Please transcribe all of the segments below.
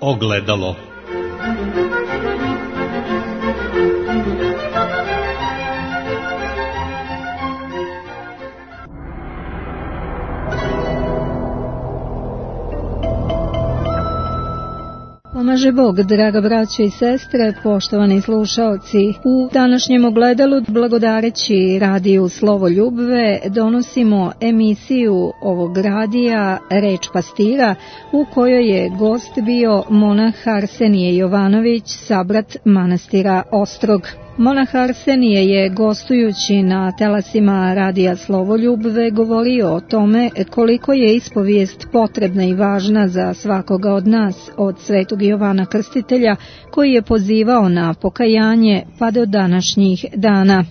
Ogledalo. Pomaže Bog, draga braćo i sestre, poštovani slušaoci. U današnjem ogledalu, blagodareći radiju Slovo Ljubve, donosimo emisiju ovog radija Reč pastira, u kojoj je gost bio monah Arsenije Jovanović, sabrat manastira Ostrog. Monah Arsenije je, gostujući na telasima radija Slovo Ljubve, govorio o tome koliko je ispovijest potrebna i važna za svakoga od nas, od svetog Jovana Krstitelja, koji je pozivao na pokajanje pa do današnjih dana.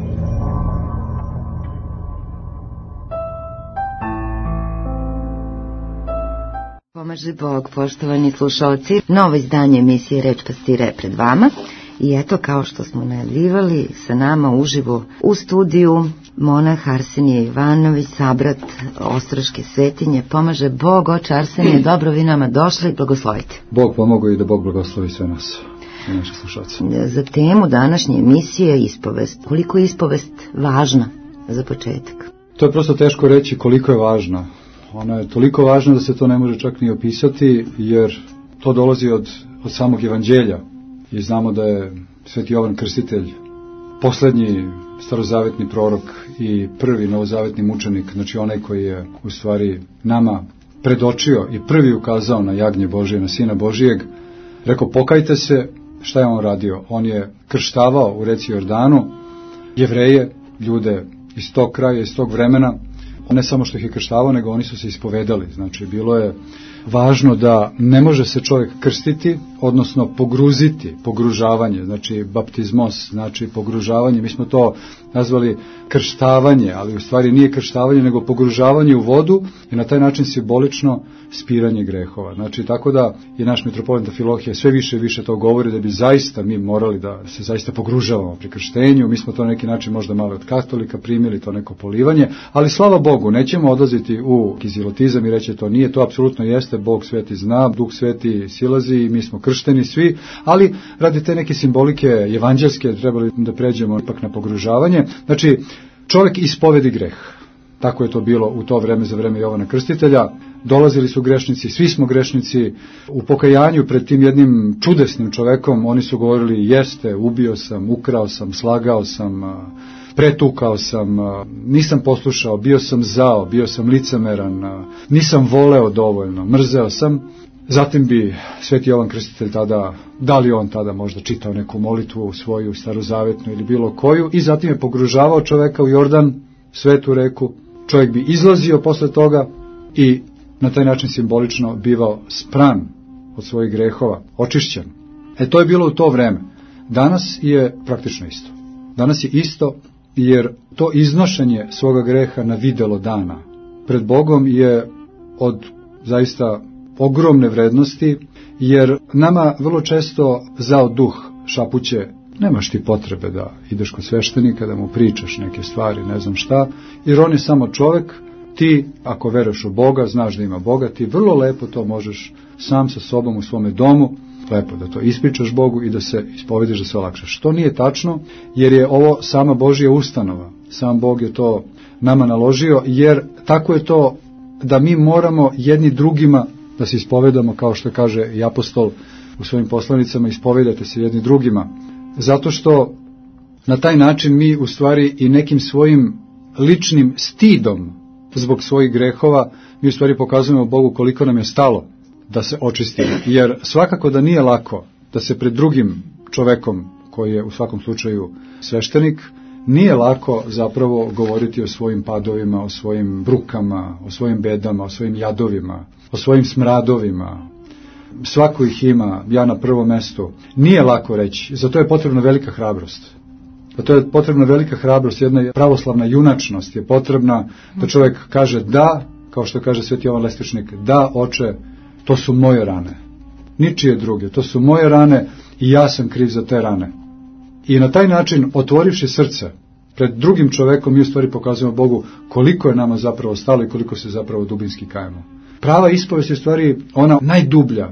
Pomaže Bog, poštovani slušalci, novo izdanje emisije Reč pastira je pred vama. I eto, kao što smo najavljivali, sa nama uživo u studiju monah Arsenije Jovanović, sabrat Ostroške svetinje. Pomaže Bog, oče Arsenije, dobro vi nama došli, blagoslovite. Bog pomogao i da Bog blagoslovi sve nas i naše slušalce. Za temu današnje emisije je ispovest. Koliko je ispovest važna za početak? To je prosto teško reći koliko je važna. Ona je toliko važna da se to ne može čak ni opisati, jer to dolazi od samog evanđelja. I znamo da je sveti Jovan Krstitelj poslednji starozavetni prorok i prvi novozavetni mučenik, znači onaj koji je u stvari nama predočio i prvi ukazao na jagnje Božije, na Sina Božijeg. Rekao, pokajte se. Šta je on radio? On je krštavao u reci Jordanu Jevreje, ljude iz tog kraja, iz tog vremena. Ne samo što ih je krštavao, nego oni su se ispovedali. Znači, bilo je važno da ne može se čovjek krstiti, odnosno pogruziti, pogružavanje, znači baptizmos, znači pogružavanje. Mi smo to nazvali krštavanje, ali u stvari nije krštavanje, nego pogružavanje u vodu i na taj način simbolično spiranje grehova. Znači, tako da je naš mitropolit Amfilohije sve više i više to govori da bi zaista mi morali da se zaista pogružavamo pri krštenju. Mi smo to na neki način možda malo od katolika primili, to neko polivanje, ali slava Bogu, nećemo odlaziti u kizilotizam i reći to nije, to apsolutno jeste, Bog sveti zna, Duh sveti silazi i mi smo kršteni svi, ali radi te neke simbolike evanđelske trebali da pređemo ipak na pogružavanje. Znači, čovjek ispovedi greh. Tako je to bilo u to vreme, za vreme Jovana Krstitelja. Dolazili su grešnici, svi smo grešnici. U pokajanju pred tim jednim čudesnim čovekom oni su govorili, jeste, ubio sam, ukrao sam, slagao sam, pretukao sam, nisam poslušao, bio sam zao, bio sam licemeran, nisam voleo dovoljno, mrzeo sam. Zatim bi sveti Jovan Krstitelj tada, da li on tada možda čitao neku molitvu svoju starozavetnu ili bilo koju, i zatim je pogružavao čoveka u Jordan, svetu reku. Čovjek bi izlazio posle toga i na taj način simbolično bivao spran od svojih grehova, očišćen. To je bilo u to vreme. Danas je praktično isto. Danas je isto, jer to iznošenje svoga greha na videlo dana pred Bogom je od zaista ogromne vrednosti, jer nama vrlo često zao duh šapuće, nemaš ti potrebe da ideš kod sveštenika, da mu pričaš neke stvari, ne znam šta, jer on je samo čovjek. Ti, ako veruješ u Boga, znaš da ima Boga, ti vrlo lepo to možeš sam sa sobom u svome domu, lepo da to ispričaš Bogu i da se ispovediš, da se olakšaš. Što nije tačno, jer je ovo sama Božja ustanova. Sam Bog je to nama naložio, jer tako je to da mi moramo jedni drugima da se ispovedamo, kao što kaže i apostol u svojim poslanicama, ispovedajte se jedni drugima. Zato što na taj način mi u stvari i nekim svojim ličnim stidom zbog svojih grehova, mi u stvari pokazujemo Bogu koliko nam je stalo da se očistimo. Jer svakako da nije lako da se pred drugim čovekom, koji je u svakom slučaju sveštenik, nije lako zapravo govoriti o svojim padovima, o svojim brukama, o svojim bedama, o svojim jadovima, o svojim smradovima. Svako ih ima, ja na prvom mestu. Nije lako reći, zato je potrebna velika hrabrost. To je potrebna velika hrabrost, jedna pravoslavna junačnost je potrebna da čovjek kaže da, kao što kaže sveti Jovan Lestičnik, da, oče, to su moje rane, ničije druge, to su moje rane i ja sam kriv za te rane. I na taj način, otvorivši srce pred drugim čovekom, mi u stvari pokazujemo Bogu koliko je nama zapravo stalo i koliko se zapravo dubinski kajemo. Prava ispovest je u stvari ona najdublja,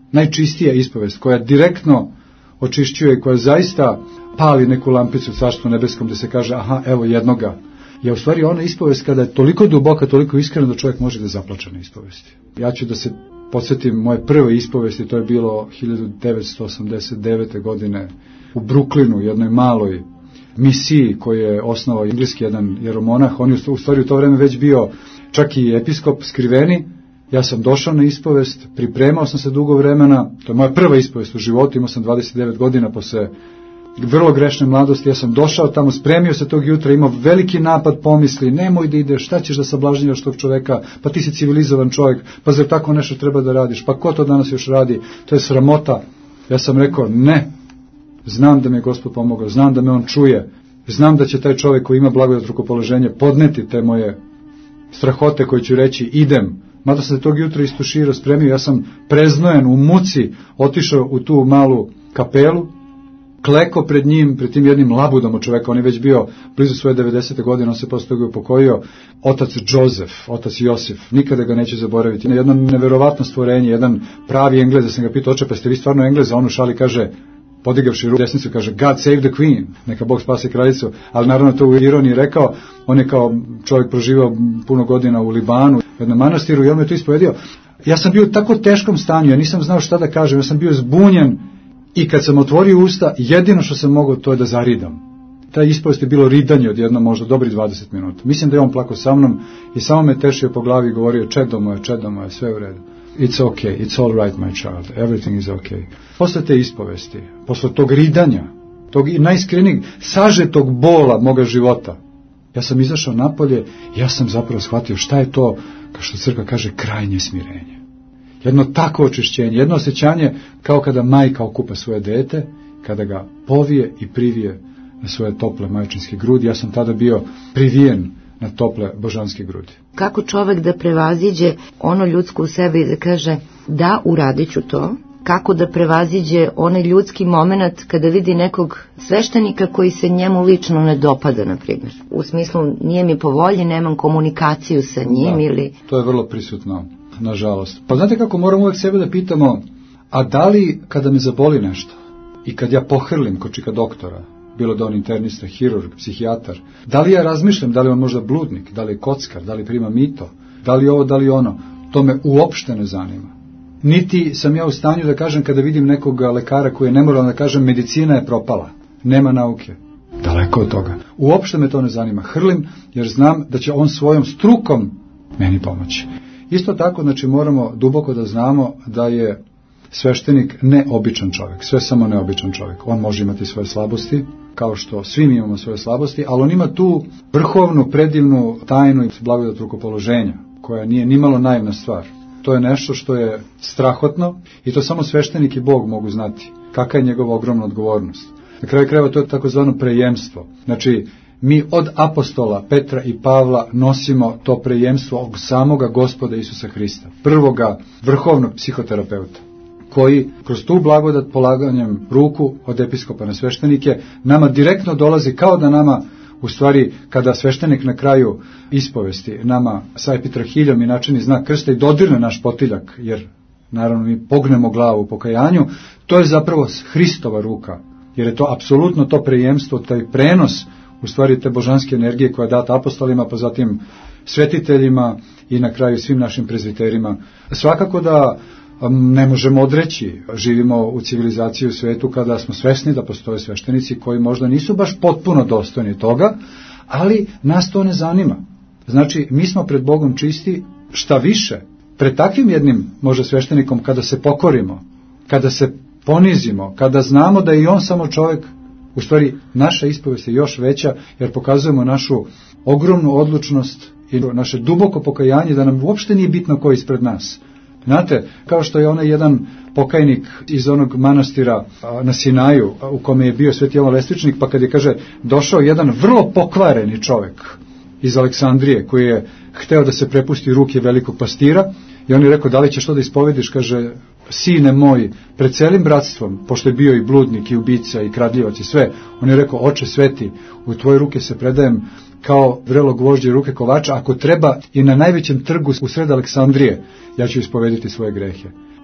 najčistija ispovest, koja direktno očišćuje, koja zaista pali neku lampicu u Carstvu nebeskom, gde se kaže, aha, evo jednoga, je u stvari ona ispovest kada je toliko duboka, toliko iskrena da čovjek može da zaplače na ispovesti. Ja ću da se podsjetim moje prve ispovesti, to je bilo 1989. godine u Brooklynu, jednoj maloj misiji koju je osnovao engleski jedan jeromonah. On je u stvari u to vreme već bio čak i episkop skriveni. Ja sam došao na ispovest, pripremao sam se dugo vremena, to je moja prva ispovest u životu, imao sam 29 godina posle vrlo grešne mladosti, ja sam došao tamo, spremio se tog jutra, imao veliki napad pomisli, nemoj da ideš, šta ćeš da sablažnjavaš tog čoveka, pa ti si civilizovan čovjek, pa zar tako nešto treba da radiš, pa ko to danas još radi, to je sramota. Ja sam rekao, ne, znam da mi je Gospod pomogao, znam da me on čuje, znam da će taj čovjek koji ima blagodat rukopoloženje podneti te moje strahote koje ću reći, idem. Mada sam se tog jutra istuširao, spremio, ja sam preznojen u muci, otišao u tu malu kapelu, kleko pred njim, pred tim jednim labudom od čoveka, on je već bio blizu svoje 90. godine, on se posle toga upokojio, otac Joseph, otac Josif, nikada ga neće zaboraviti, jedno neverovatno stvorenje, jedan pravi Englez, da sam ga pitao, oče, pa ste vi stvarno Englez, a on u šali kaže, podigavši ruku desnicu, kaže, God save the queen, neka Bog spase kraljicu, ali naravno to u ironiji rekao, on je kao čovjek proživao puno godina u Libanu, u jednom manastiru, i on me to ispovedio. Ja sam bio u tako teškom stanju, ja nisam znao šta da kažem, ja sam bio zbunjen, i kad sam otvorio usta, jedino što sam mogao to je da zaridam. Taj ispovest je bilo ridanje od jedno možda dobri 20 minuta. Mislim da je on plakao sa mnom i samo me tešio po glavi i govorio, čedo moje, sve u redu. It's okay, it's all right my child, everything is okay. Posle te ispovesti, posle tog ridanja, tog najiskrenijeg, sažetog bola moga života, ja sam izašao napolje i ja sam zapravo shvatio šta je to, kao što crkva kaže, krajnje smirenje. Jedno tako očišćenje, jedno osjećanje kao kada majka okupa svoje dete, kada ga povije i privije na svoje tople majčinske grudi. Ja sam tada bio privijen na tople božanske grudi. Kako čovek da prevaziđe ono ljudsko u sebi i da kaže, da, uradit ću to? Kako da prevaziđe onaj ljudski moment kada vidi nekog sveštenika koji se njemu lično ne dopada, na primjer? U smislu, nije mi po volji, nemam komunikaciju sa njim, da, ili... To je vrlo prisutno, nažalost. Pa znate kako, moramo uvek sebe da pitamo, a da li kada me zaboli nešto i kad ja pohrlim kod čika doktora, bilo da on internista, hirurg, psihijatar, da li ja razmišljam da li on možda bludnik, da li je kockar, da li prima mito, da li ovo, da li ono, to me uopšte ne zanima. Niti sam ja u stanju da kažem kada vidim nekog lekara koji je nemoralan da kažem medicina je propala, nema nauke. Daleko od toga. Uopšte me to ne zanima. Hrlim jer znam da će on svojom strukom meni pomoći. Isto tako, znači, moramo duboko da znamo da je sveštenik neobičan čovjek, sve samo neobičan čovjek. On može imati svoje slabosti, kao što svi mi imamo svoje slabosti, ali on ima tu vrhovnu, predivnu tajnu i blagodat rukopoloženja, koja nije nimalo naivna stvar. To je nešto što je strahotno i to samo sveštenik i Bog mogu znati. Kakva je njegova ogromna odgovornost. Na kraju krajeva to je takozvano prejemstvo. Znači, mi od apostola Petra i Pavla nosimo to prejemstvo od samoga Gospoda Isusa Hrista, prvoga vrhovnog psihoterapeuta, koji kroz tu blagodat polaganjem ruku od episkopa na sveštenike nama direktno dolazi, kao da nama, u stvari, kada sveštenik na kraju ispovesti nama sa epitrahiljom i načini znak krsta i dodirne naš potiljak, jer naravno mi pognemo glavu u pokajanju, to je zapravo Hristova ruka, jer je to apsolutno to prejemstvo, taj prenos, u stvari te božanske energije koja je data apostolima, pa zatim svetiteljima i na kraju svim našim prezbiterima. Svakako da ne možemo odreći, živimo u civilizaciji u svetu kada smo svesni da postoje sveštenici koji možda nisu baš potpuno dostojni toga, ali nas to ne zanima. Znači, mi smo pred Bogom čisti, šta više, pred takvim jednim možda sveštenikom kada se pokorimo, kada se ponizimo, kada znamo da je i on samo čovjek, u stvari naša ispovest je još veća jer pokazujemo našu ogromnu odlučnost i naše duboko pokajanje da nam uopšte nije bitno ko je ispred nas. Znate, kao što je onaj jedan pokajnik iz onog manastira na Sinaju, u kome je bio Sveti Jovan Lestvičnik, pa kad je, kaže, došao jedan vrlo pokvareni čovjek iz Aleksandrije, koji je hteo da se prepusti u ruke velikog pastira, i on je rekao, da li ćeš to da ispovediš, kaže, sine moj, pred celim bratstvom, pošto je bio i bludnik, i ubica, i kradljivac, i sve, on je rekao, oče sveti, u tvoje ruke se predajem kao vrelo gvožđe ruke kovača, ako treba i na najvećem trgu u sred Aleksandrije, ja ću ispovediti svoje grehe.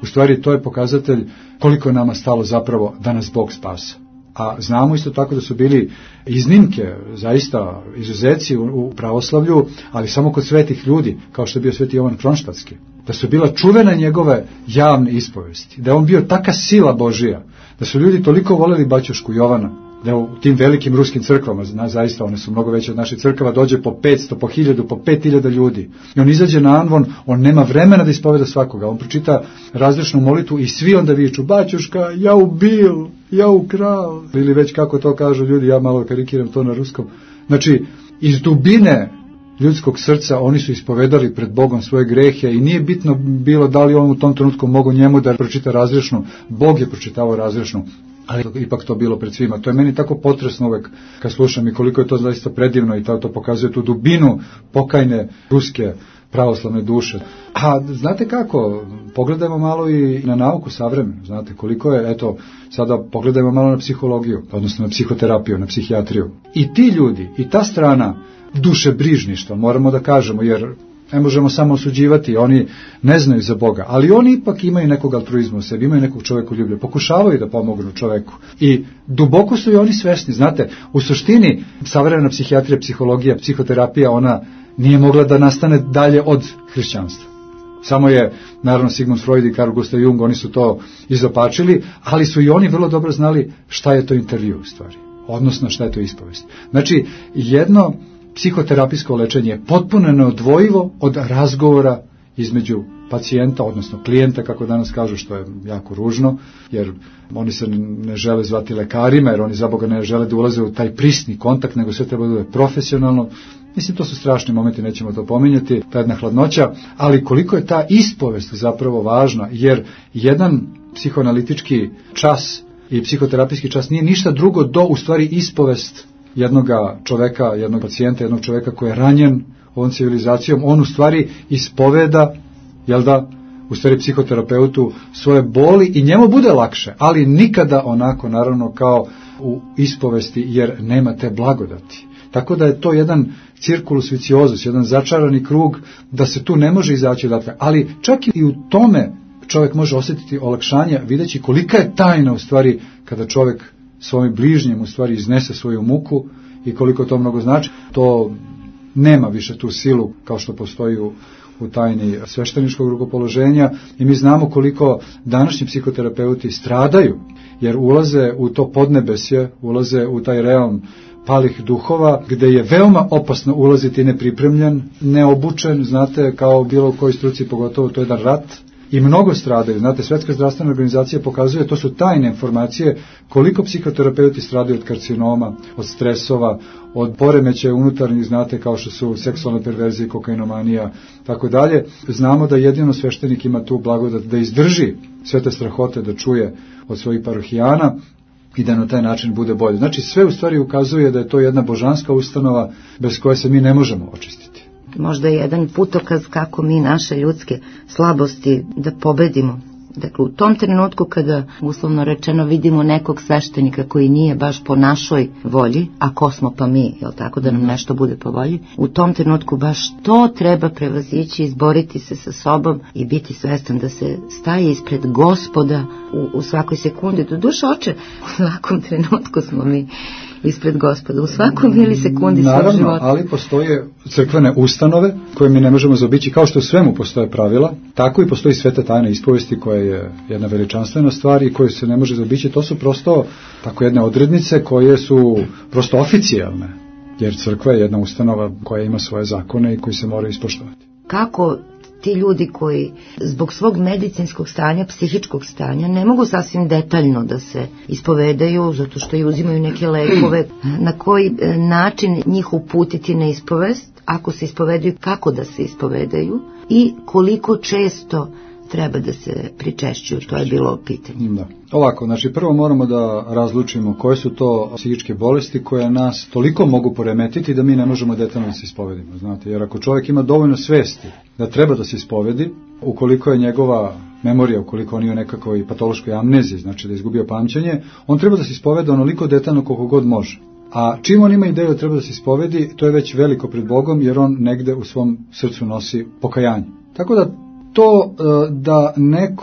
U stvari to je pokazatelj koliko je nama stalo zapravo da nas Bog spasa. A znamo isto tako da su bili iznimke, zaista izuzeci u pravoslavlju, ali samo kod svetih ljudi, kao što je bio sveti Jovan Kronštatski. Da su bila čuvene njegove javne ispovesti, da je on bio taka sila Božija, da su ljudi toliko voleli baćošku Jovana, da u tim velikim ruskim crkvama, zaista one su mnogo veće od naših crkava, dođe po 500, po 1000, po 5000 ljudi. I on izađe na anvon, on nema vremena da ispoveda svakoga, on pročita razrešnu molitvu i svi onda viču, baćuška, ja ubil, ja ukral, ili već kako to kažu ljudi, ja malo karikiram to na ruskom. Znači, iz dubine ljudskog srca oni su ispovedali pred Bogom svoje grehe i nije bitno bilo da li on u tom trenutku mogu njemu da pročita razrešnu, Bog je pročitavao razrešnu, ali ipak to bilo pred svima. To je meni tako potresno uvek kad slušam i koliko je to zaista predivno i to pokazuje tu dubinu pokajne ruske pravoslavne duše. A znate kako, pogledajmo malo i na nauku savremenu, znate koliko je, eto, sada pogledajmo malo na psihologiju, odnosno na psihoterapiju, na psihijatriju. I ti ljudi, i ta strana dušebrižništva, moramo da kažemo, jer ne možemo samo osuđivati, oni ne znaju za Boga, ali oni ipak imaju nekog altruizma u sebi, imaju nekog čovekoljublja, pokušavaju da pomognu čoveku i duboko su i oni svesni, znate, u suštini savremena psihijatrija, psihologija, psihoterapija, ona nije mogla da nastane dalje od hrišćanstva. Samo je, naravno, Sigmund Freud i Carl Gustav Jung, oni su to izopačili, ali su i oni vrlo dobro znali šta je to intervju u stvari, odnosno šta je to ispovest. Znači, jedno psihoterapijsko lečenje je potpuno neodvojivo od razgovora između pacijenta, odnosno klijenta, kako danas kažu, što je jako ružno, jer oni se ne žele zvati lekarima, jer oni za Boga ne žele da ulaze u taj prisni kontakt, nego sve treba da bude profesionalno. Mislim, to su strašni momenti, nećemo to pominjati, ta jedna hladnoća, ali koliko je ta ispovest zapravo važna, jer jedan psihoanalitički čas i psihoterapijski čas nije ništa drugo do, u stvari, ispovest jednog čoveka, jednog pacijenta, jednog čoveka koji je ranjen ovom civilizacijom, on u stvari ispoveda, jel da, u stvari psihoterapeutu svoje boli i njemu bude lakše, ali nikada onako, naravno, kao u ispovesti, jer nema te blagodati. Tako da je to jedan circulus viciosus, jedan začarani krug, da se tu ne može izaći odatle, ali čak i u tome čovjek može osjetiti olakšanje, videći kolika je tajna u stvari kada čovjek svojim bližnjem u stvari iznese svoju muku i koliko to mnogo znači. To nema više tu silu kao što postoji u tajni svešteničkog rukopoloženja i mi znamo koliko današnji psihoterapeuti stradaju jer ulaze u to podnebesje, ulaze u taj realm palih duhova gdje je veoma opasno ulaziti nepripremljen, neobučen, znate, kao bilo u kojoj struci, pogotovo to je jedan rat. I mnogo stradaju. Znate, Svjetska zdravstvena organizacija pokazuje, to su tajne informacije, koliko psihoterapeuti stradaju od karcinoma, od stresova, od poremećaja unutarnjih, znate, kao što su seksualne perverzije, kokainomanija, tako dalje. Znamo da jedino sveštenik ima tu blagodat da izdrži sve te strahote, da čuje od svojih parohijana i da na taj način bude bolje. Znači, sve u stvari ukazuje da je to jedna božanska ustanova bez koje se mi ne možemo očistiti. Možda je jedan putokaz kako mi naše ljudske slabosti da pobedimo. Dakle, u tom trenutku kada, uslovno rečeno, vidimo nekog sveštenika koji nije baš po našoj volji, a ko smo pa mi, jel tako, da nam nešto bude po volji, u tom trenutku baš to treba prevazići, izboriti se sa sobom i biti svestan da se staje ispred Gospoda u svakoj sekundi. Do duše oče, u svakom trenutku smo mi ispred Gospoda, u svakom milisekundi svog života. Naravno, ali postoje crkvene ustanove koje mi ne možemo zaobići, kao što u svemu postoje pravila, tako i postoji sveta tajna ispovesti koja je jedna veličanstvena stvar i koju se ne može zaobići. To su prosto tako jedne odrednice koje su prosto oficijalne, jer crkva je jedna ustanova koja ima svoje zakone i koji se moraju ispoštovati. Kako ti ljudi koji zbog svog medicinskog stanja, psihičkog stanja, ne mogu sasvim detaljno da se ispovedaju, zato što i uzimaju neke lekove, na koji način njih uputiti na ispovest, ako se ispovedaju, kako da se ispovedaju i koliko često treba da se pričešćuju, to je bilo pitanje. Da. Ovako, znači prvo moramo da razlučimo koje su to psihičke bolesti koje nas toliko mogu poremetiti da mi ne možemo detaljno da se ispovedimo, znate, jer ako čovjek ima dovoljno svesti da treba da se ispovedi, ukoliko je njegova memorija, ukoliko on ima nekakvoj patološkoj amneziji, znači da je izgubio pamćenje, on treba da se ispoveda onoliko detaljno koliko god može. A čim on ima ideju da treba da se ispovedi, to je već veliko pred Bogom, jer on negde u svom srcu nosi pokajanje. Tako da to da neko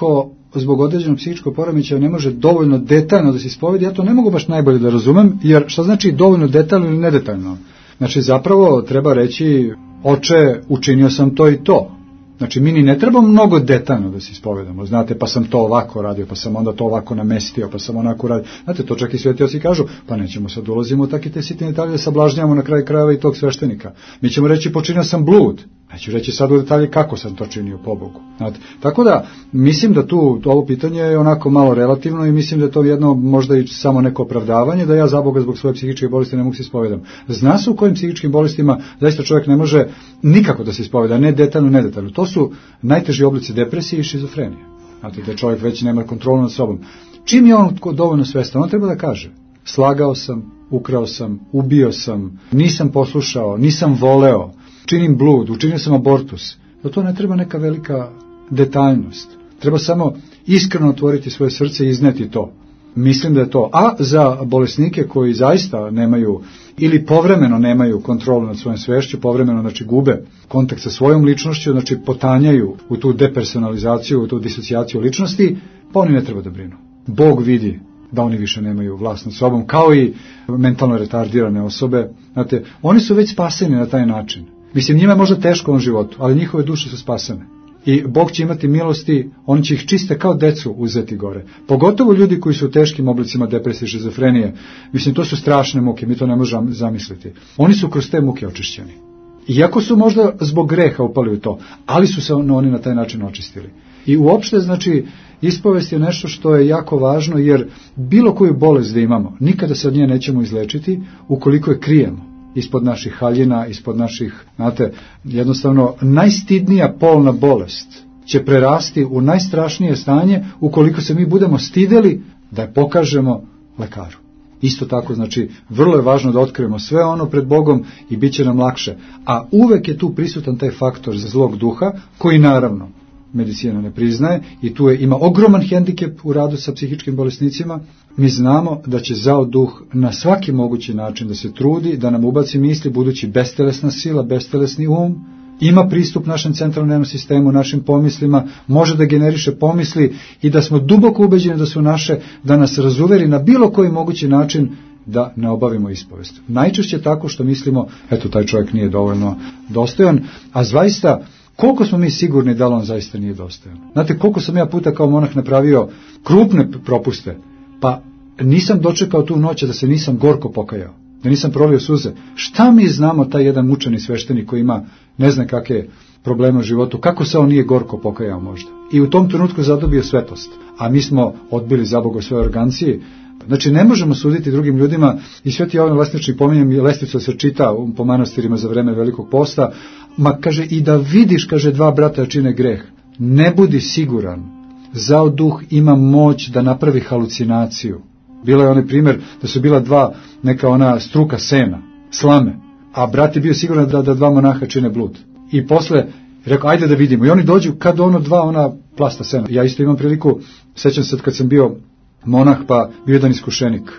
zbog određenog psihičkog poremećaja ne može dovoljno detaljno da se ispovedi, ja to ne mogu baš najbolje da razumem, jer šta znači dovoljno detaljno ili nedetaljno? Znači zapravo treba reći, oče, učinio sam to i to. Znači mi ni ne treba mnogo detaljno da se ispovedamo, znate, pa sam to ovako radio, pa sam onda to ovako namestio, pa sam onako radio. Znate, to čak i sveti oci kažu, pa nećemo sad ulazimo u takve te sitne detalje da sablažnjavamo na kraju krajeva i tog sveštenika. Mi ćemo reći počinio sam blud, neću reći sad u detalje kako sam to činio, pobogu. Znate, tako da mislim da tu ovo pitanje je onako malo relativno i mislim da je to jedno možda i samo neko opravdavanje da ja za Boga zbog svoje psihičke bolesti ne mogu se ispovedam. Zna se u kojim psihičkim bolestima zaista čovjek ne može nikako da se ispoveda, ne detaljno, ne detaljno. To su najteži oblici depresije i šizofrenije. Znate, da čovjek već nema kontrolu nad sobom. Čim je on dovoljno svestan, on treba da kaže: slagao sam, ukrao sam, ubio sam, nisam poslušao, nisam voleo, činim blud, učinio sam abortus. Da to ne treba neka velika detaljnost. Treba samo iskreno otvoriti svoje srce i izneti to. Mislim da je to. A za bolesnike koji zaista nemaju ili povremeno nemaju kontrolu nad svojom svešću, povremeno znači gube kontakt sa svojom ličnošću, znači potanjaju u tu depersonalizaciju, u tu disocijaciju ličnosti, pa oni ne treba da brinu. Bog vidi da oni više nemaju vlast nad sobom, kao i mentalno retardirane osobe. Znate, oni su već spaseni na taj način. Mislim, njima je možda teško u ovom životu, ali njihove duše su spasene. I Bog će imati milosti, on će ih čiste kao decu uzeti gore. Pogotovo ljudi koji su u teškim oblicima depresije i šizofrenije. Mislim, to su strašne muke, mi to ne možemo zamisliti. Oni su kroz te muke očišćeni. Iako su možda zbog greha upali u to, ali su se oni na taj način očistili. I uopšte, znači, ispovest je nešto što je jako važno, jer bilo koju bolest da imamo, nikada se od nje nećemo izlečiti ukoliko je krijemo ispod naših haljina, ispod naših, znate, jednostavno najstidnija polna bolest će prerasti u najstrašnije stanje ukoliko se mi budemo stideli da je pokažemo lekaru. Isto tako, znači, vrlo je važno da otkrijemo sve ono pred Bogom i bit će nam lakše. A uvek je tu prisutan taj faktor za zlog duha, koji naravno medicina ne priznaje i tu ima ogroman hendikep u radu sa psihičkim bolesnicima. Mi znamo da će zao duh na svaki mogući način da se trudi, da nam ubaci misli, budući bestelesna sila, bestelesni um, ima pristup našem centralnom nervnom sistemu, našim pomislima, može da generiše pomisli i da smo duboko ubeđeni da su naše, da nas razuveri na bilo koji mogući način da ne obavimo ispovest. Najčešće tako što mislimo, eto, taj čovjek nije dovoljno dostojan, a zaista koliko smo mi sigurni da on zaista nije dostojan. Znate, koliko sam ja puta kao monah napravio krupne propuste, pa nisam dočekao tu noć da se nisam gorko pokajao, da nisam prolio suze. Šta mi znamo taj jedan mučeni sveštenik koji ima ne zna kakve probleme u životu, kako se on nije gorko pokajao možda? I u tom trenutku zadobio svetost, a mi smo odbili za Boga svoje organcije. Znači, ne možemo suditi drugim ljudima, i Sveti Jovan Lesničnik, pominjem lestvicu se čita po manastirima za vreme Velikog posta, ma kaže, i da vidiš, kaže, dva brata čine greh, ne budi siguran, zao duh ima moć da napravi halucinaciju. Bilo je onaj primjer da su bila dva neka ona struka sena, slame, a brat je bio siguran da dva monaha čine blud. I posle rekao, ajde da vidimo. I oni dođu kad dva ona plasta sena. Ja isto imam priliku, sećam se kad sam bio monah, pa bio jedan iskušenik.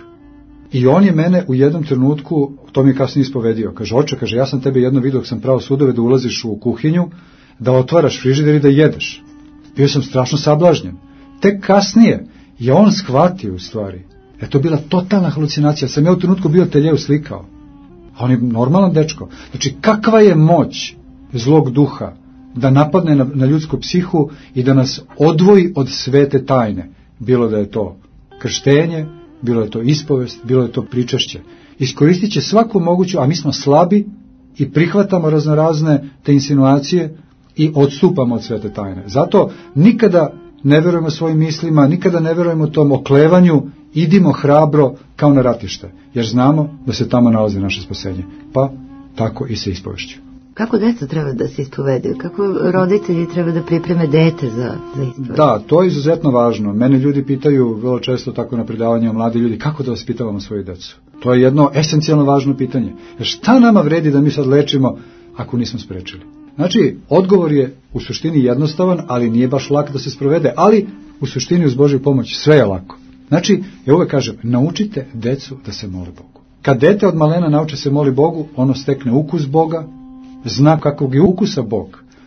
I on je mene u jednom trenutku, to mi je kasnije ispovedio, kaže, oče, kaže, ja sam tebe jedno vidio dok sam pravo sudove da ulaziš u kuhinju, da otvaraš frižider i da jedeš. Bio sam strašno sablažnjen. Tek kasnije je on shvatio u stvari. To je bila totalna halucinacija. Sam ja u trenutku bio Teljeu slikao. A on je normalan dečko. Znači, kakva je moć zlog duha da napadne na ljudsku psihu i da nas odvoji od svete tajne. Bilo da je to krštenje, bilo je to ispovest, bilo je to pričašće. Iskoristit će svaku moguću, a mi smo slabi i prihvatamo raznorazne te insinuacije i odstupamo od svete tajne. Zato nikada ne verujemo svojim mislima, nikada ne verujemo tom oklevanju, idimo hrabro kao na ratište, jer znamo da se tamo nalazi naše spasenje. Pa tako i sa ispovešću. Kako deca treba da se ispovedaju? Kako roditelji treba da pripreme dete za ispovest? Da, to je izuzetno važno. Mene ljudi pitaju vrlo često tako na predavanjima, mladi ljudi, kako da vaspitavamo svoju decu? To je jedno esencijalno važno pitanje. Jer šta nama vredi da mi sad lečimo ako nismo sprečili? Znači, odgovor je u suštini jednostavan, ali nije baš lak da se sprovede, ali u suštini uz Božju pomoć sve je lako. Znači, ja uvek kažem, naučite decu da se mole Bogu. Kad dete od malena nauči se moli Bogu, ono stekne ukus Boga, zna kakvog je ukusa Bog,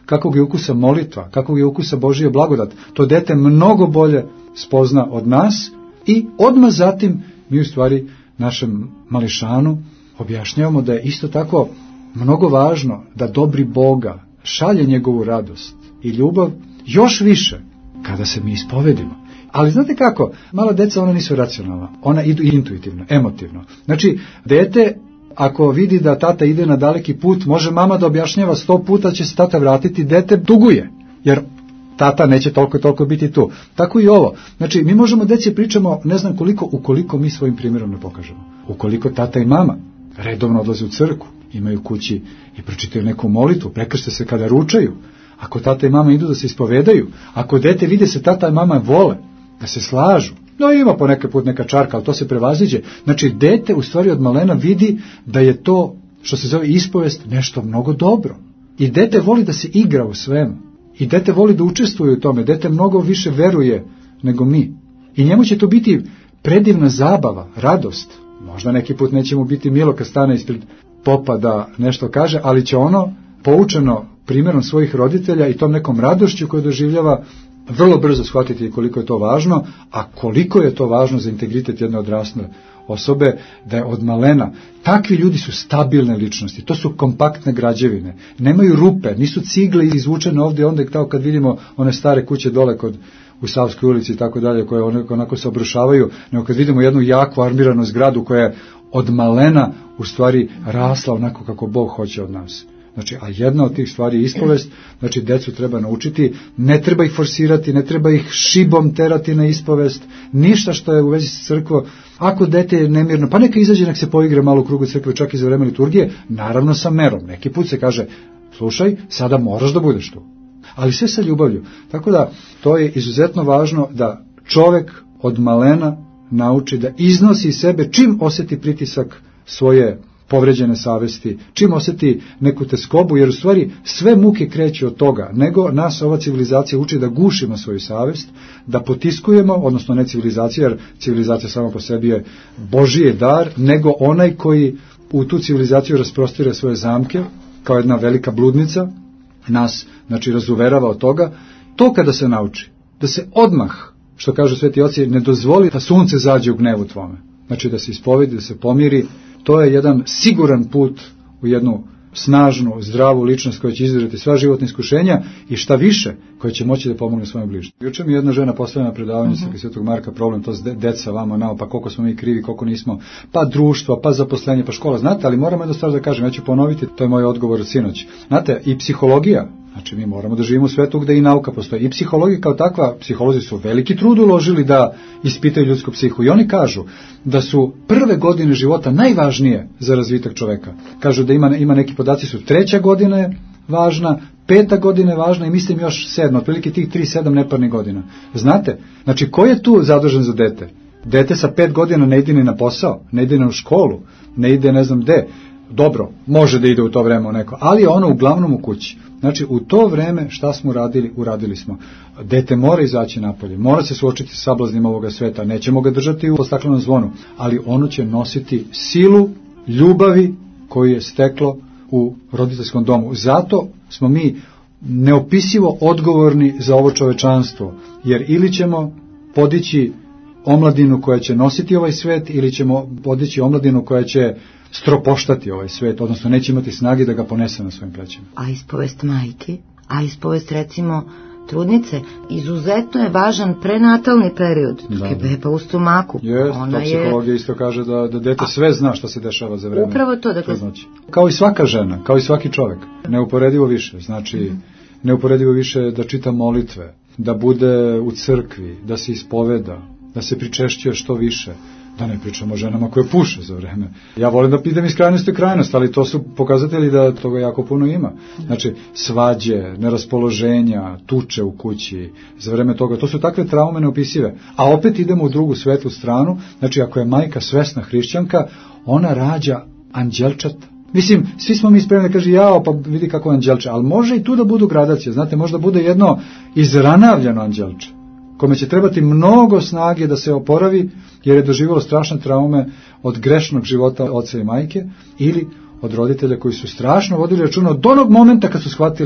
kakvog je ukusa molitva, kakvog je ukusa Božija blagodat. To dete mnogo bolje spozna od nas i odmah zatim mi u stvari našem mališanu objašnjavamo da je isto tako mnogo važno da dobri Boga šalje njegovu radost i ljubav još više kada se mi ispovedimo. Ali znate kako, mala deca ona nisu racionalna, ona idu intuitivno, emotivno. Znači, dete ako vidi da tata ide na daleki put, može mama da objašnjava 100 puta, će se tata vratiti, dete tuguje, jer tata neće toliko biti tu. Tako i ovo. Znači, mi možemo deci pričamo ne znam koliko, ukoliko mi svojim primjerom ne pokažemo. Ukoliko tata i mama redovno odlaze u crkvu, imaju kući i pročitaju neku molitvu, prekrste se kada ručaju, ako tata i mama idu da se ispovedaju, ako dete vide se tata i mama vole, da se slažu, no ima po neki put neka čarka, ali to se prevaziđe. Znači, dete u stvari od malena vidi da je to, što se zove ispovest, nešto mnogo dobro. I dete voli da se igra u svemu. I dete voli da učestvuje u tome. Dete mnogo više veruje nego mi. I njemu će to biti predivna zabava, radost. Možda neki put neće mu biti milo kad stane ispred popa da nešto kaže, ali će ono, poučeno primjerom svojih roditelja i tom nekom radošću koju doživljava, vrlo brzo shvatiti koliko je to važno, a koliko je to važno za integritet jedne odrasle osobe, da je od malena. Takvi ljudi su stabilne ličnosti, to su kompaktne građevine, nemaju rupe, nisu cigle izvučene ovdje onda kao kad vidimo one stare kuće dole u Savskoj ulici i tako dalje, koje onako se obrušavaju, nego kad vidimo jednu jaku armiranu zgradu koja je od malena u stvari rasla onako kako Bog hoće od nas. Znači, a jedna od tih stvari je ispovest, znači decu treba naučiti, ne treba ih forsirati, ne treba ih šibom terati na ispovest, ništa što je u vezi s crkvom. Ako dete je nemirno, pa neka izađe, nek se poigre malo u krugu crkve, čak i za vreme liturgije, naravno sa merom. Neki put se kaže, slušaj, sada moraš da budeš tu. Ali sve sa ljubavlju. Tako da, to je izuzetno važno da čovek od malena nauči da iznosi sebe čim osjeti pritisak svoje povređene savesti, čim osjeti neku teskobu, jer u stvari sve muke kreću od toga, nego nas ova civilizacija uči da gušimo svoju savest, da potiskujemo, odnosno ne civilizacija, jer civilizacija sama po sebi je Božji dar, nego onaj koji u tu civilizaciju rasprostire svoje zamke, kao jedna velika bludnica, nas, znači, razuverava od toga. To kada se nauči, da se odmah, što kažu sveti oci, ne dozvoli da sunce zađe u gnevu tvome, znači da se ispovedi, da se pomiri, to je jedan siguran put u jednu snažnu, zdravu ličnost koja će izdržati sva životna iskušenja i šta više, koja će moći da pomogne svojim bližnjim. Juče mi jedna žena postavila na predavanju Svetog Marka problem, to s deca vama nao, pa koliko smo mi krivi, koliko nismo, pa društvo, pa zaposlenje, pa škola. Znate, ali moramo jednu stvar da kažem, ja ću ponoviti, to je moj odgovor od sinoć. Znate, i psihologija, znači mi moramo da živimo u svetu gde i nauka postoji. I psihologija kao takva, psiholozi su veliki trud uložili da ispitaju ljudsku psihu. I oni kažu da su prve godine života najvažnije za razvitak čoveka. Kažu da ima neki podaci su 3. godina je važna, 5. godina je važna i mislim još 7. Otprilike tih 3-7 neparnih godina. Znate, znači ko je tu zadužen za dete? Dete sa 5 godina ne ide ni na posao, ne ide na školu, ne ide ne znam gde. Dobro, može da ide u to vreme u neko, ali je ono uglavnom u kući. Znači, u to vreme šta smo uradili? Uradili smo. Dete mora izaći napolje, mora se suočiti sa sablaznim ovoga sveta, nećemo ga držati u staklenom zvonu, ali ono će nositi silu ljubavi koju je steklo u roditeljskom domu. Zato smo mi neopisivo odgovorni za ovo čovečanstvo, jer ili ćemo podići omladinu koja će nositi ovaj svet, ili ćemo podići omladinu koja će stropoštati ovaj svet, odnosno neće imati snage da ga ponese na svojim plećima. A ispovest majke, a ispovest recimo trudnice, izuzetno je važan prenatalni period, dok je beba u stomaku. To psihologija isto kaže da dete sve zna šta se dešava za vreme. Upravo to, dakle. Kao i svaka žena, kao i svaki čovjek. Neuporedivo više, znači neuporedivo više da čita molitve, da bude u crkvi, da se ispoveda, da se pričešćuje što više. Da ne pričamo o ženama koje puše za vreme. Ja volim da idem iz krajnosti u krajnost, ali to su pokazatelji da toga jako puno ima. Znači, svađe, neraspoloženja, tuče u kući, za vreme toga, to su takve traume neopisive. A opet idemo u drugu svetlu stranu, znači ako je majka svesna hrišćanka, ona rađa anđelčata. Mislim, svi smo mi spremni da kaže, jao, pa vidi kako anđelče, ali može i tu da budu gradacije, znate, možda bude jedno izranavljeno anđelče, kome će trebati mnogo snage da se oporavi, jer je doživjelo strašne traume od grešnog života oca i majke, ili od roditelja koji su strašno vodili računa od onog momenta kad su shvatili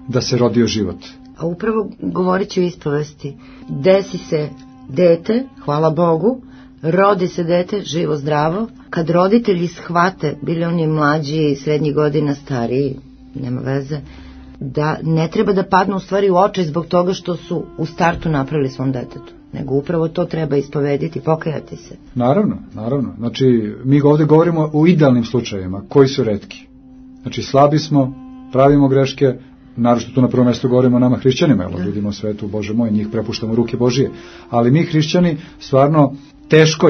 da se rodio život. A upravo govoreći o ispovesti, desi se dete, hvala Bogu, rodi se dete, živo, zdravo. Kad roditelji shvate, bili oni mlađi, srednjih godina, stariji, nema veze, da ne treba da padnu u stvari u očaj zbog toga što su u startu napravili svom detetu, nego upravo to treba ispovediti, pokajati se. Naravno. Znači, mi ovdje govorimo o idealnim slučajevima, koji su retki. Znači, slabi smo, pravimo greške, naravno tu na prvom mjestu govorimo o nama hrišćanima, jer vidimo svetu, Bože moj, njih prepuštamo u ruke Božije. Ali mi hrišćani, stvarno, teško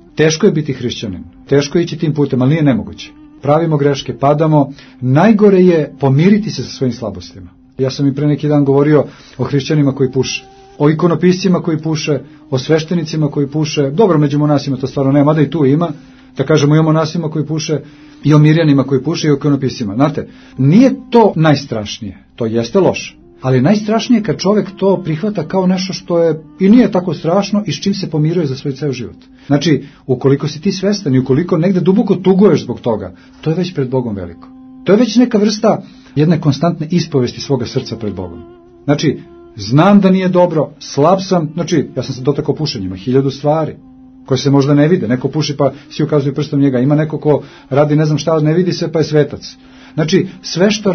je biti hrišćanin, teško je ići tim putem, ali nije nemoguće. Pravimo greške, padamo, najgore je pomiriti se sa svojim slabostima. Ja sam i pre neki dan govorio o hrišćanima koji puše, o ikonopiscima koji puše, o sveštenicima koji puše, dobro, među monasima to stvarno nema, mada i tu ima, da kažemo i o monasima koji puše, i o mirjanima koji puše, i o ikonopiscima. Znate, nije to najstrašnije, to jeste loše, ali najstrašnije je kad čovjek to prihvata kao nešto što je i nije tako strašno i s čim se pomiruje za svoj ceo život. Znači, ukoliko si ti svestan i ukoliko negde duboko tuguješ zbog toga, to je već pred Bogom veliko. To je već neka vrsta jedne konstantne ispovesti svoga srca pred Bogom. Znači, znam da nije dobro, slab sam, znači, ja sam se dotakao pušenjima, 1000 stvari koje se možda ne vide, neko puši pa svi ukazuju prstom njega, ima neko ko radi ne znam šta, ne vidi se pa je svetac. Znači, sve što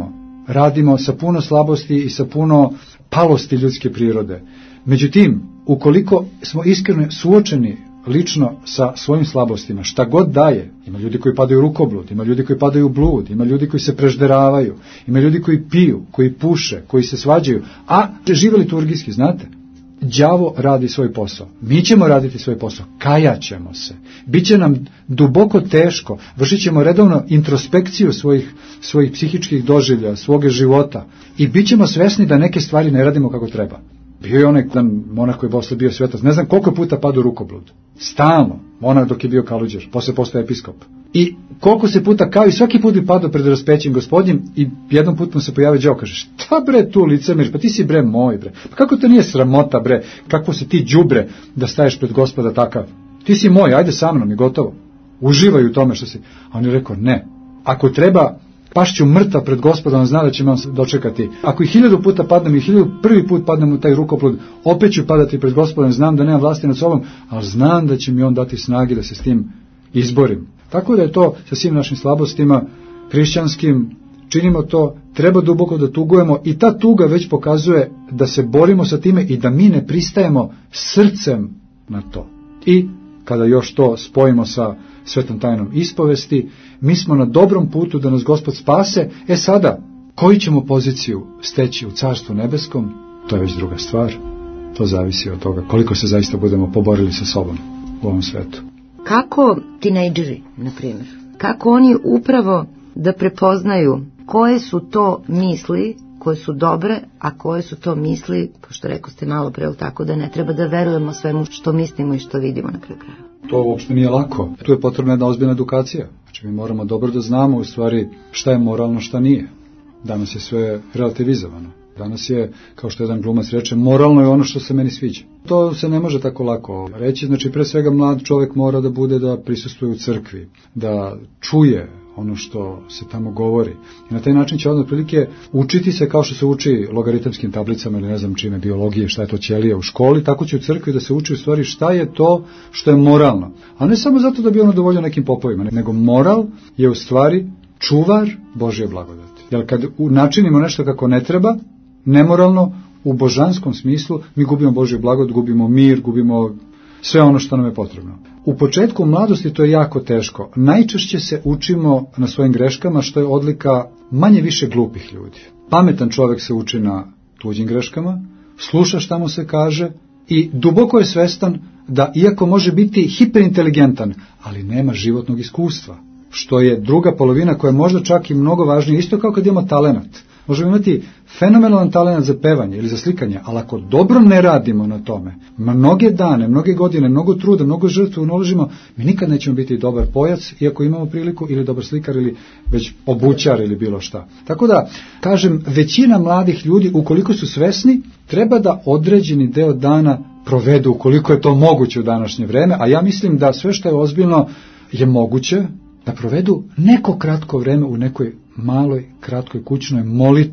radimo sa puno slabosti i sa puno palosti ljudske prirode. Međutim, ukoliko smo iskreno suočeni lično sa svojim slabostima, šta god daje, ima ljudi koji padaju u rukoblud, ima ljudi koji padaju u blud, ima ljudi koji se prežderavaju, ima ljudi koji piju, koji puše, koji se svađaju, a žive liturgijski, znate. Đavo radi svoj posao. Mi ćemo raditi svoj posao. Kajaćemo se. Biće nam duboko teško. Vršit ćemo redovno introspekciju svojih psihičkih doživlja, svoga života. I bit ćemo svesni da neke stvari ne radimo kako treba. Bio je onaj monah koji je posle bio svetac. Ne znam koliko puta padao u rukoblud. Stalno. Monah dok je bio kaluđer. Posle postaje episkop. I koliko se puta kao i svaki put bi padao pred raspećim Gospodnjim i jednom putu mu se pojavio đavo, kaže, šta bre tu licemir, pa ti si bre moj bre, pa kako to nije sramota bre, kako se ti đubre da staješ pred Gospoda takav, ti si moj, ajde sa mnom i gotovo, uživaj u tome što si. A on je rekao, ne, ako treba pašću mrtav pred Gospodom, on zna da će me on dočekati, ako i 1000 puta padnem i 1001 put padnem u taj rukoplod, opet ću padati pred Gospodom, znam da nemam vlasti nad sobom, ali znam da će mi on dati snage da se s tim izborim. Tako da je to sa svim našim slabostima hrišćanskim, činimo to, treba duboko da tugujemo i ta tuga već pokazuje da se borimo sa time i da mi ne pristajemo srcem na to. I kada još to spojimo sa svetom tajnom ispovesti, mi smo na dobrom putu da nas Gospod spase. Sada, koju ćemo poziciju steći u Carstvu nebeskom, to je već druga stvar. To zavisi od toga koliko se zaista budemo poborili sa sobom u ovom svetu. Kako tinejdžeri, na primjer, kako oni upravo da prepoznaju koje su to misli koje su dobre, a koje su to misli, pošto rekao ste malo pre, tako da ne treba da verujemo svemu što mislimo i što vidimo na kraju kraja. To uopšte nije lako. Tu je potrebna jedna ozbiljna edukacija. Znači mi moramo dobro da znamo u stvari šta je moralno, šta nije. Danas je sve relativizovano. Danas je, kao što jedan glumac reče, moralno je ono što se meni sviđa. To se ne može tako lako reći. Znači, pre svega mlad čovjek mora da bude, da prisustvuje u crkvi, da čuje ono što se tamo govori. I na taj način će onda prilike učiti se kao što se uči logaritamskim tablicama ili ne znam čime, biologije, šta je to ćelija u školi, tako će u crkvi da se uči u stvari šta je to što je moralno. A ne samo zato da bi ono dovoljio nekim popovima, nego moral je u stvari čuvar Božje blagodati. Jer kad načinimo nešto kako ne treba, nemoralno, u božanskom smislu, mi gubimo Božju blagodat, gubimo mir, gubimo sve ono što nam je potrebno. U početku mladosti to je jako teško. Najčešće se učimo na svojim greškama, što je odlika manje više glupih ljudi. Pametan čovjek se uči na tuđim greškama, sluša šta mu se kaže i duboko je svestan da iako može biti hiperinteligentan, ali nema životnog iskustva, što je druga polovina koja je možda čak i mnogo važnija, isto kao kad imamo talenat. Možemo imati fenomenalan talent za pevanje ili za slikanje, ali ako dobro ne radimo na tome, mnoge dane, mnoge godine, mnogo truda, mnogo žrtve uložimo, mi nikad nećemo biti dobar pojac, iako imamo priliku, ili dobar slikar, ili već obućar, ili bilo šta. Tako da, kažem, većina mladih ljudi, ukoliko su svesni, treba da određeni deo dana provedu, ukoliko je to moguće u današnje vreme, a ja mislim da sve što je ozbiljno je moguće, da provedu neko kratko vreme u nekoj maloj, kratkoj kućnoj molitvi.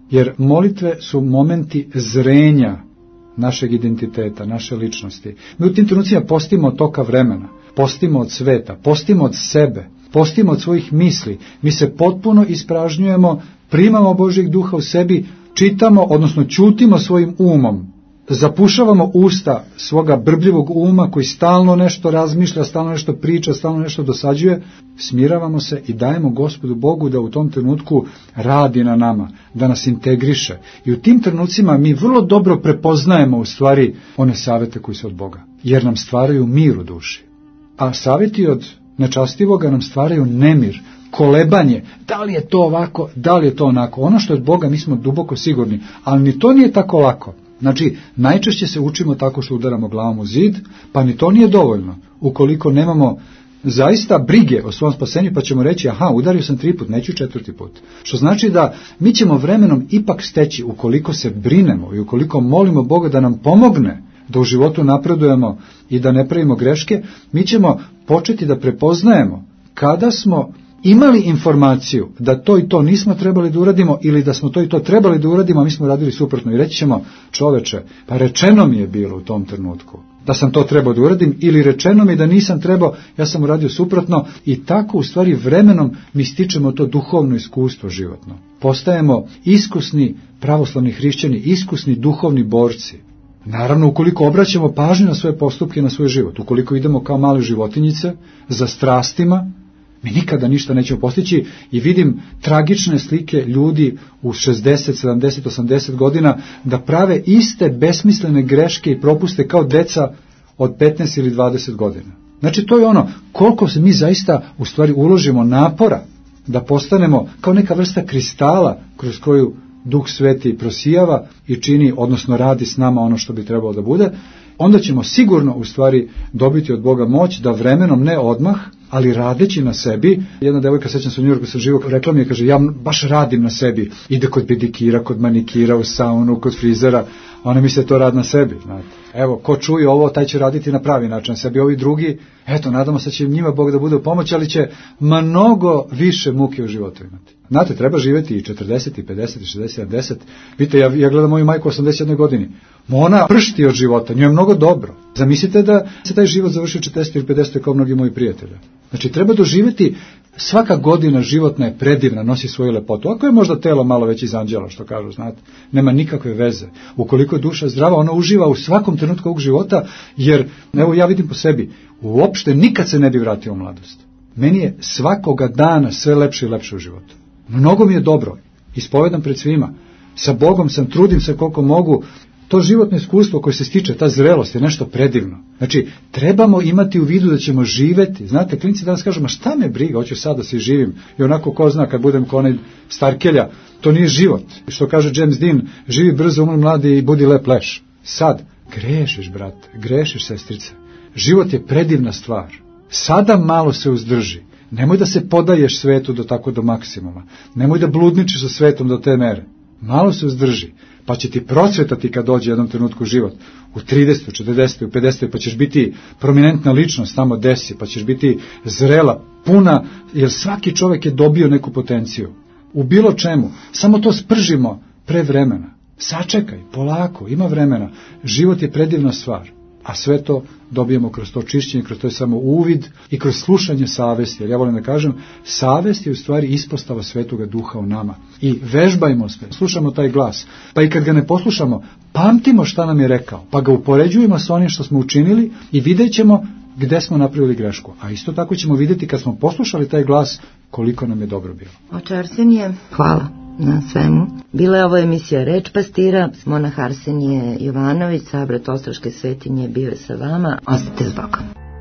Jer molitve su momenti zrenja našeg identiteta, naše ličnosti. Mi u tim trenucima postimo od toka vremena, postimo od sveta, postimo od sebe, postimo od svojih misli. Mi se potpuno ispražnjujemo, primamo Božjeg duha u sebi, čitamo, odnosno ćutimo svojim umom. Zapušavamo usta svoga brbljivog uma koji stalno nešto razmišlja, stalno nešto priča, stalno nešto dosađuje, smiravamo se i dajemo Gospodu Bogu da u tom trenutku radi na nama, da nas integriše. I u tim trenucima mi vrlo dobro prepoznajemo u stvari one savjete koji su od Boga, jer nam stvaraju mir u duši. A savjeti od nečastivoga nam stvaraju nemir, kolebanje, da li je to ovako, da li je to onako. Ono što je od Boga mi smo duboko sigurni, ali ni to nije tako lako. Znači, najčešće se učimo tako što udaramo glavom u zid, pa ni to nije dovoljno. Ukoliko nemamo zaista brige o svom spasenju, pa ćemo reći, aha, udario sam 3 put, neću 4. put. Što znači da mi ćemo vremenom ipak steći, ukoliko se brinemo i ukoliko molimo Boga da nam pomogne da u životu napredujemo i da ne pravimo greške, mi ćemo početi da prepoznajemo kada smo imali informaciju da to i to nismo trebali da uradimo ili da smo to i to trebali da uradimo, a mi smo radili suprotno. I reći ćemo, čoveče, pa rečeno mi je bilo u tom trenutku da sam to trebao da uradim ili rečeno mi da nisam trebao, ja sam uradio suprotno i tako u stvari vremenom mi stičemo to duhovno iskustvo životno. Postajemo iskusni pravoslavni hrišćani, iskusni duhovni borci. Naravno, ukoliko obraćamo pažnju na svoje postupke i na svoj život, ukoliko idemo kao male životinjice za strastima, mi nikada ništa nećemo postići i vidim tragične slike ljudi u 60, 70, 80 godina da prave iste besmislene greške i propuste kao deca od 15 ili 20 godina. Znači, to je ono, koliko se mi zaista u stvari uložimo napora da postanemo kao neka vrsta kristala kroz koju Duh Sveti prosijava i čini, odnosno radi s nama ono što bi trebalo da bude, onda ćemo sigurno u stvari dobiti od Boga moć da vremenom, ne odmah, ali radeći na sebi. Jedna devojka, sećam se u Njujorku sa živog, rekla mi je, kaže, ja baš radim na sebi. Ide kod pedikira, kod manikira, u saunu, kod frizera. Ona misle to rad na sebi. Znate. Evo, ko čuje ovo, taj će raditi na pravi način na sebi. Ovi drugi, eto, nadamo se će njima Bog da bude u pomoć, ali će mnogo više muke u životu imati. Znate, treba živjeti i 40, i 50, i 60, i 70. Vidite, ja gledam moju majku u 81 godini. Ona pršti od života, njoj je mnogo dobro. Zamislite da se taj život završi u 40 ili 50 kao mnogi moji prijatelji. Znači, treba doživjeti, svaka godina životna je predivna, nosi svoju lepotu. Ako je možda telo malo već iz anđela, što kažu, znate, nema nikakve veze. Ukoliko je duša zdrava, ona uživa u svakom trenutku ovog života, jer, evo, ja vidim po sebi, uopšte nikad se ne bi vratio u mladost. Meni je svakoga dana sve lepše i lepše u životu. Mnogo mi je dobro, ispovedam pred svima, sa Bogom sam, trudim se koliko mogu. To životno iskustvo koje se stiče, ta zrelost je nešto predivno. Znači, trebamo imati u vidu da ćemo živeti. Znate, klinci danas kažu, ma šta me briga, hoću sad da se živim. I onako, ko zna, kad budem kao onaj starkelja, to nije život. Što kaže James Dean, živi brzo, umri mladi i budi lep leš. Sad, grešiš, brate, grešiš, sestrice. Život je predivna stvar. Sada malo se uzdrži. Nemoj da se podaješ svetu do maksimuma. Nemoj da bludničiš sa svetom do te mere. Malo se uzdrži, pa će ti procvetati kad dođe jednom trenutku život. U 30, u 40, u 50, pa ćeš biti prominentna ličnost tamo desi, pa ćeš biti zrela, puna, jer svaki čovjek je dobio neku potenciju. U bilo čemu, samo to spržimo pre vremena. Sačekaj, polako, ima vremena. Život je predivna stvar. A sve to dobijemo kroz to čišćenje, kroz to je samo uvid i kroz slušanje savesti. Jer ja volim da kažem, savest je u stvari ispostava Svetoga Duha u nama. I vežbajmo se, slušamo taj glas. Pa i kad ga ne poslušamo, pamtimo šta nam je rekao. Pa ga upoređujemo s onim što smo učinili i vidjet ćemo gde smo napravili grešku. A isto tako ćemo vidjeti kad smo poslušali taj glas koliko nam je dobro bilo. Oče Arsenije, hvala na svemu. Bila je ovo emisija Reč pastira, monah Arsenije Jovanović, sabrat Ostroške svetinje bio je sa vama. Ostajte s Bogom.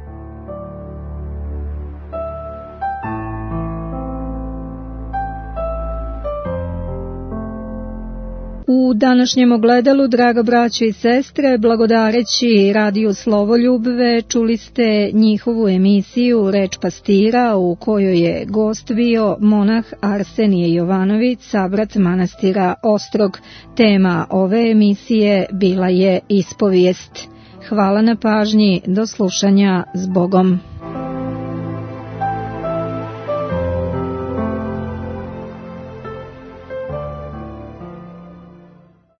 U današnjem ogledalu, draga braćo i sestre, blagodareći radiju Slovoljubve, čuli ste njihovu emisiju Reč pastira u kojoj je gost bio monah Arsenije Jovanović, sabrat manastira Ostrog. Tema ove emisije bila je ispovijest. Hvala na pažnji, do slušanja, s Bogom.